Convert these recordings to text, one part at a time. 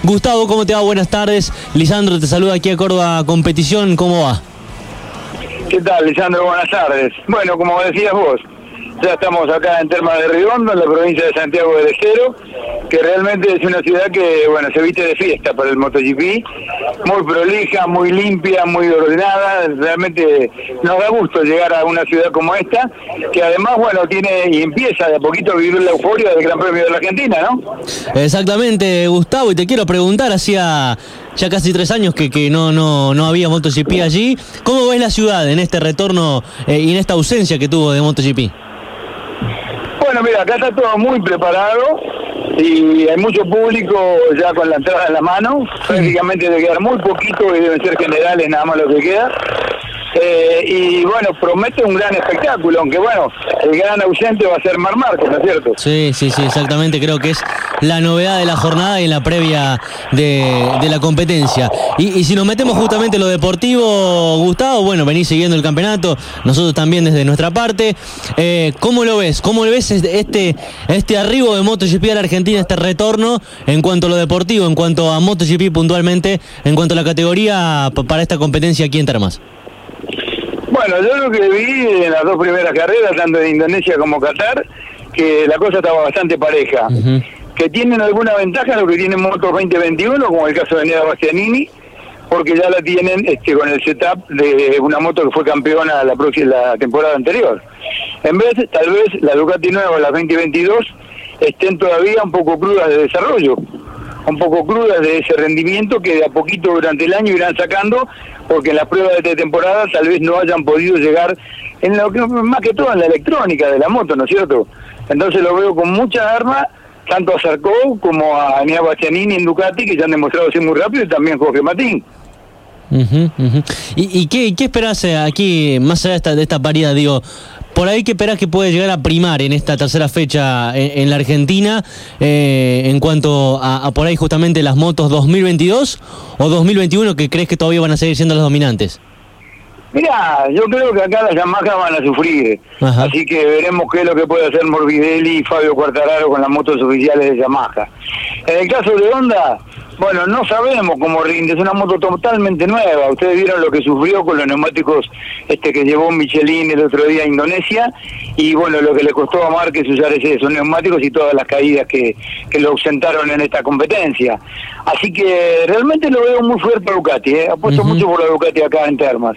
Gustavo, ¿cómo te va? Buenas tardes. Lisandro te saluda aquí a Córdoba Competición. ¿Cómo va? ¿Qué tal, Lisandro? Buenas tardes. Bueno, como decías vos, ya estamos acá en Termas de Riondo, en la provincia de Santiago del Estero, que realmente es una ciudad que, bueno, se viste de fiesta para el MotoGP, muy prolija, muy limpia, muy ordenada. Realmente nos da gusto llegar a una ciudad como esta, que además, bueno, tiene y empieza de a poquito a vivir la euforia del Gran Premio de la Argentina, ¿no? Exactamente, Gustavo, y te quiero preguntar, hacía ya casi 3 años que no había MotoGP allí. ¿Cómo ves la ciudad en este retorno y en esta ausencia que tuvo de MotoGP? Bueno, mira, acá está todo muy preparado y hay mucho público ya con la entrada en la mano. Prácticamente debe quedar muy poquito y deben ser generales nada más lo que queda. Y bueno, promete un gran espectáculo, aunque bueno, el gran ausente va a ser Marc Márquez, ¿no es cierto? Sí, exactamente, creo que es la novedad de la jornada y en la previa de la competencia. Y si nos metemos justamente en lo deportivo, Gustavo, bueno, venís siguiendo el campeonato, nosotros también desde nuestra parte. ¿Cómo lo ves? ¿Cómo lo ves este arribo de MotoGP a la Argentina, este retorno en cuanto a lo deportivo, en cuanto a MotoGP puntualmente, en cuanto a la categoría para esta competencia aquí en Termas? Bueno, yo lo que vi en las dos primeras carreras, tanto en Indonesia como Qatar, que la cosa estaba bastante pareja. Que tienen alguna ventaja lo que tienen Motos 2021, como el caso de Enea Bastianini, porque ya la tienen con el setup de una moto que fue campeona la temporada anterior. En vez, tal vez, la Ducati nueva, la 2022, estén todavía un poco crudas de desarrollo, un poco crudas de ese rendimiento que de a poquito durante el año irán sacando, porque en las pruebas de esta temporada tal vez no hayan podido llegar en lo que más que todo en la electrónica de la moto, ¿no es cierto? Entonces lo veo con mucha arma, tanto a Zarco como a Enea Bastianini en Ducati, que ya han demostrado ser muy rápido, y también Jorge Martín. ¿Y qué esperás aquí, más allá de esta paridad, digo, por ahí qué esperás que puede llegar a primar en esta tercera fecha en la Argentina, en cuanto a por ahí justamente las motos 2022 o 2021, que crees que todavía van a seguir siendo las dominantes? Mirá, yo creo que acá las Yamaha van a sufrir. Ajá. Así que veremos qué es lo que puede hacer Morbidelli y Fabio Quartararo con las motos oficiales de Yamaha. En el caso de Honda, bueno, no sabemos cómo rinde, es una moto totalmente nueva. Ustedes vieron lo que sufrió con los neumáticos que llevó Michelin el otro día a Indonesia, y bueno, lo que le costó a Márquez usar esos neumáticos y todas las caídas que lo ausentaron en esta competencia. Así que realmente lo veo muy fuerte a Ducati, apuesto mucho por la Ducati acá en Termas.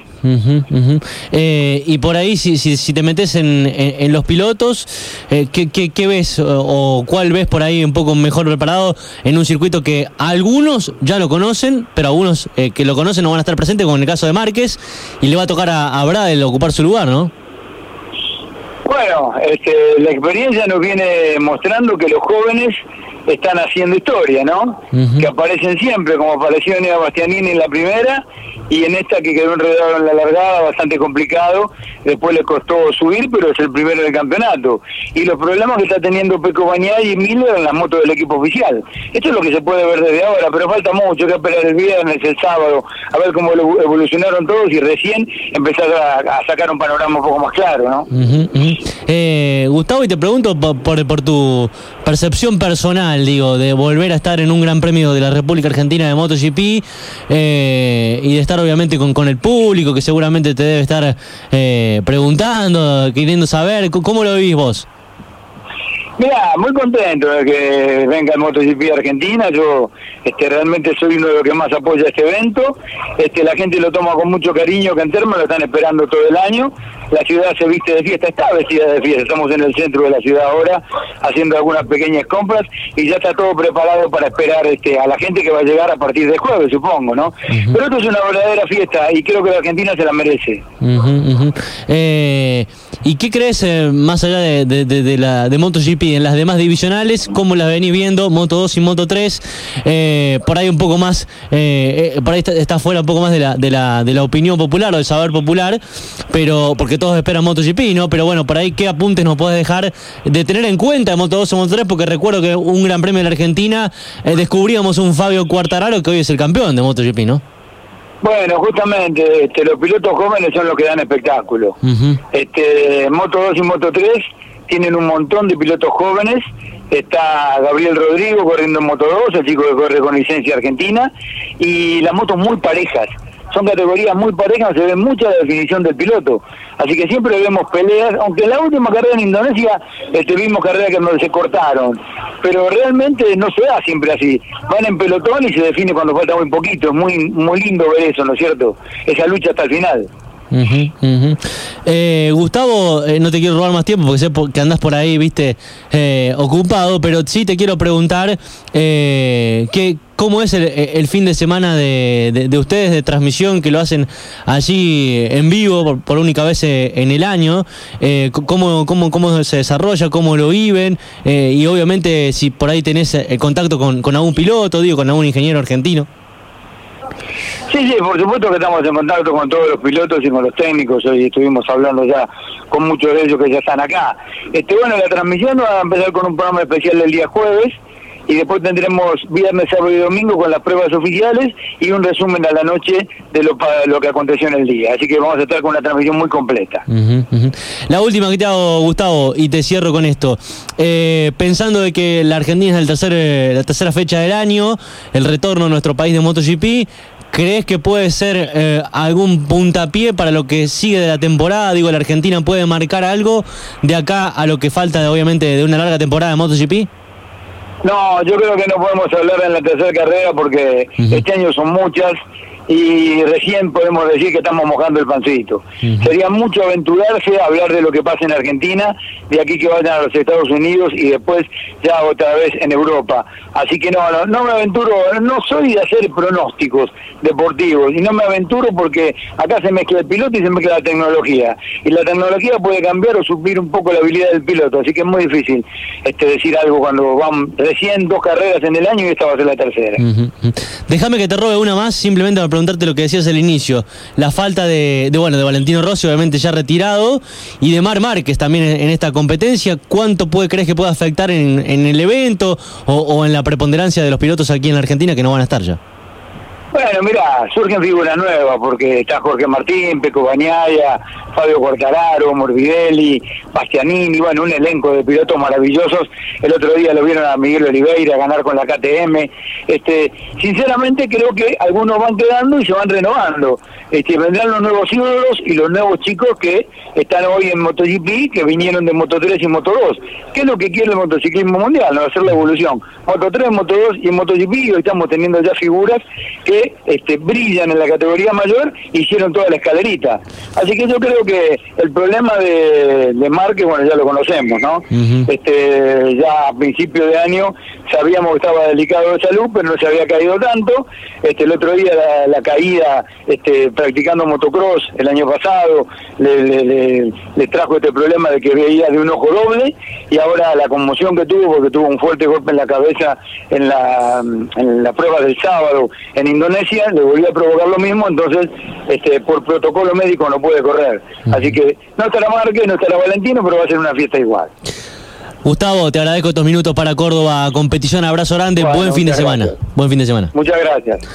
Y por ahí, si te metes en los pilotos, ¿qué ves o cuál ves por ahí un poco mejor preparado en un circuito que algunos ya lo conocen, pero algunos que lo conocen no van a estar presentes, como en el caso de Márquez, y le va a tocar a Bradel ocupar su lugar, ¿no? Bueno, la experiencia nos viene mostrando que los jóvenes están haciendo historia, ¿no? Que aparecen siempre, como apareció Enea Bastianini en la primera, y en esta que quedó enredado en la largada, bastante complicado. Después le costó subir, pero es el primero del campeonato. Y los problemas que está teniendo Pecco Bagnaia y Miller en las motos del equipo oficial. Esto es lo que se puede ver desde ahora, pero falta mucho, que esperar el viernes, el sábado, a ver cómo evolucionaron todos y recién empezar a sacar un panorama un poco más claro, ¿no? Gustavo, y te pregunto por tu percepción personal, digo, de volver a estar en un Gran Premio de la República Argentina de MotoGP, y de estar obviamente con el público que seguramente te debe estar preguntando, queriendo saber, ¿cómo lo vivís vos? Mirá, muy contento de que venga el MotoGP Argentina. Yo realmente soy uno de los que más apoya este evento. La gente lo toma con mucho cariño, que en Termas lo están esperando todo el año. La ciudad se viste de fiesta, está vestida de fiesta. Estamos en el centro de la ciudad ahora, haciendo algunas pequeñas compras, y ya está todo preparado para esperar a la gente que va a llegar a partir de jueves, supongo, ¿no? Pero esto es una verdadera fiesta y creo que la Argentina se la merece. ¿Y qué crees, más allá de MotoGP, en las demás divisionales, cómo las venís viendo, Moto 2 y Moto 3? Por ahí un poco más, por ahí está fuera un poco más de la opinión popular o del saber popular, pero porque todos esperan MotoGP, ¿no? Pero bueno, por ahí, ¿qué apuntes nos podés dejar de tener en cuenta de Moto 2 o Moto 3? Porque recuerdo que un Gran Premio de la Argentina descubríamos un Fabio Quartararo que hoy es el campeón de MotoGP, ¿no? Bueno, justamente los pilotos jóvenes son los que dan espectáculo. Moto 2 y Moto 3 tienen un montón de pilotos jóvenes está Gabriel Rodrigo corriendo en Moto 2, el chico que corre con licencia argentina, y las motos muy parejas. Son categorías muy parejas, se ve mucha definición del piloto. Así que siempre vemos peleas, aunque en la última carrera en Indonesia vimos carreras que se cortaron. Pero realmente no se da siempre así. Van en pelotón y se define cuando falta muy poquito. Es muy lindo ver eso, ¿no es cierto? Esa lucha hasta el final. Gustavo, no te quiero robar más tiempo porque sé que andás por ahí, viste, ocupado, pero sí te quiero preguntar ¿cómo es el fin de semana de ustedes de transmisión, que lo hacen allí en vivo por única vez en el año? ¿Cómo se desarrolla, cómo lo viven? Y obviamente si por ahí tenés contacto con algún piloto, con algún ingeniero argentino. Sí, por supuesto que estamos en contacto con todos los pilotos y con los técnicos. Hoy estuvimos hablando ya con muchos de ellos que ya están acá. Bueno, la transmisión va a empezar con un programa especial el día jueves, y después tendremos viernes, sábado y domingo con las pruebas oficiales y un resumen a la noche de lo que aconteció en el día. Así que vamos a estar con una transmisión muy completa. La última que te hago, Gustavo, y te cierro con esto. Pensando de que la Argentina es la tercera fecha del año, el retorno a nuestro país de MotoGP, ¿crees que puede ser algún puntapié para lo que sigue de la temporada? ¿La Argentina puede marcar algo de acá a lo que falta, obviamente, de una larga temporada de MotoGP? No, yo creo que no podemos hablar en la tercera carrera porque este año son muchas y recién podemos decir que estamos mojando el pancito. Sería mucho aventurarse a hablar de lo que pasa en Argentina, de aquí que vayan a los Estados Unidos y después ya otra vez en Europa. Así que no me aventuro, no soy de hacer pronósticos deportivos y no me aventuro porque acá se mezcla el piloto y se mezcla la tecnología. Y la tecnología puede cambiar o suplir un poco la habilidad del piloto, así que es muy difícil decir algo cuando van recién 2 carreras en el año y esta va a ser la tercera. Déjame que te robe una más, simplemente para preguntarte lo que decías al inicio, la falta de Valentino Rossi, obviamente ya retirado, y de Marc Márquez también en esta competencia. ¿Cuánto crees que puede afectar en el evento o en la preponderancia de los pilotos aquí en la Argentina que no van a estar ya? Bueno, mirá, surgen figuras nuevas porque está Jorge Martín, Pecco Bagnaia, Fabio Quartararo, Morbidelli, Bastianini, bueno, un elenco de pilotos maravillosos. El otro día lo vieron a Miguel Oliveira ganar con la KTM. Sinceramente creo que algunos van quedando y se van renovando. Vendrán los nuevos ídolos y los nuevos chicos que están hoy en MotoGP, que vinieron de Moto 3 y Moto 2. ¿Qué es lo que quiere el motociclismo mundial? No, hacer la evolución. Moto 3, Moto 2 y MotoGP, y hoy estamos teniendo ya figuras que brillan en la categoría mayor, hicieron toda la escalerita. Así que yo creo que el problema de Márquez, bueno, ya lo conocemos, ¿no? Ya a principio de año sabíamos que estaba delicado de salud, pero no se había caído tanto. El otro día la caída practicando motocross el año pasado le trajo este problema de que veía de un ojo doble, y ahora la conmoción que tuvo, porque tuvo un fuerte golpe en la cabeza en la prueba del sábado en Indonesia, le volvió a provocar lo mismo. Entonces por protocolo médico no puede correr. Así que no estará Márquez, no estará Valentino, pero va a ser una fiesta igual. Gustavo, te agradezco estos minutos para Córdoba Competición. Abrazo grande, bueno, buen fin de semana. Gracias. Buen fin de semana. Muchas gracias.